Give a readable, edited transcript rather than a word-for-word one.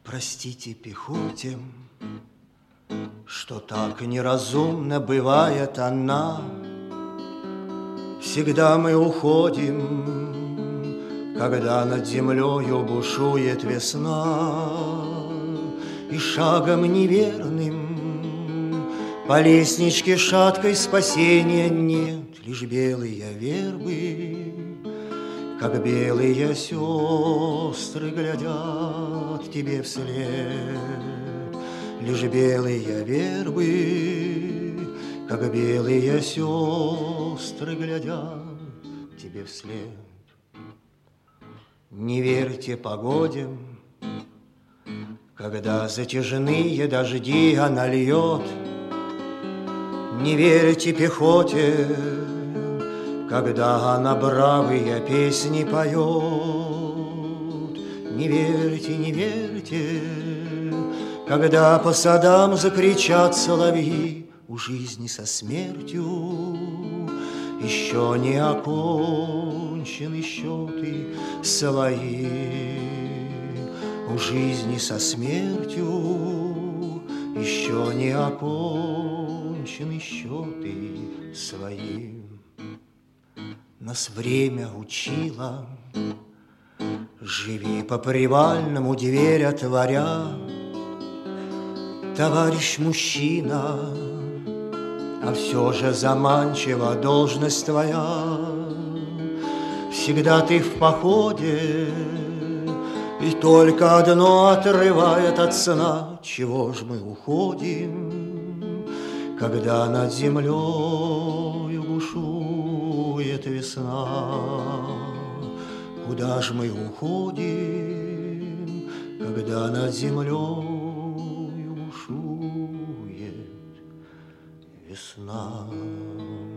Простите пехоте, что так неразумно бывает она. Всегда мы уходим, когда над землею бушует весна, и шагом неверным по лестничке шаткой спасения нет, лишь белые вербы, как белые сестры, глядят тебе вслед. Лишь белые вербы, как белые сестры, глядят тебе вслед. Не верьте погоде, когда затяжные дожди она льет. Не верьте пехоте, когда она бравые песни поет. Не верьте, не верьте, когда по садам закричат соловьи. У жизни со смертью еще не окончены счеты свои. У жизни со смертью еще не окончены счеты свои. Нас время учило, живи по привальному, дверь отворя. Товарищ мужчина, а все же заманчива должность твоя. Всегда ты в походе, и только одно отрывает от сна. Чего ж мы уходим, когда над землею бушует весна? Куда ж мы уходим, когда над землею бушует весна?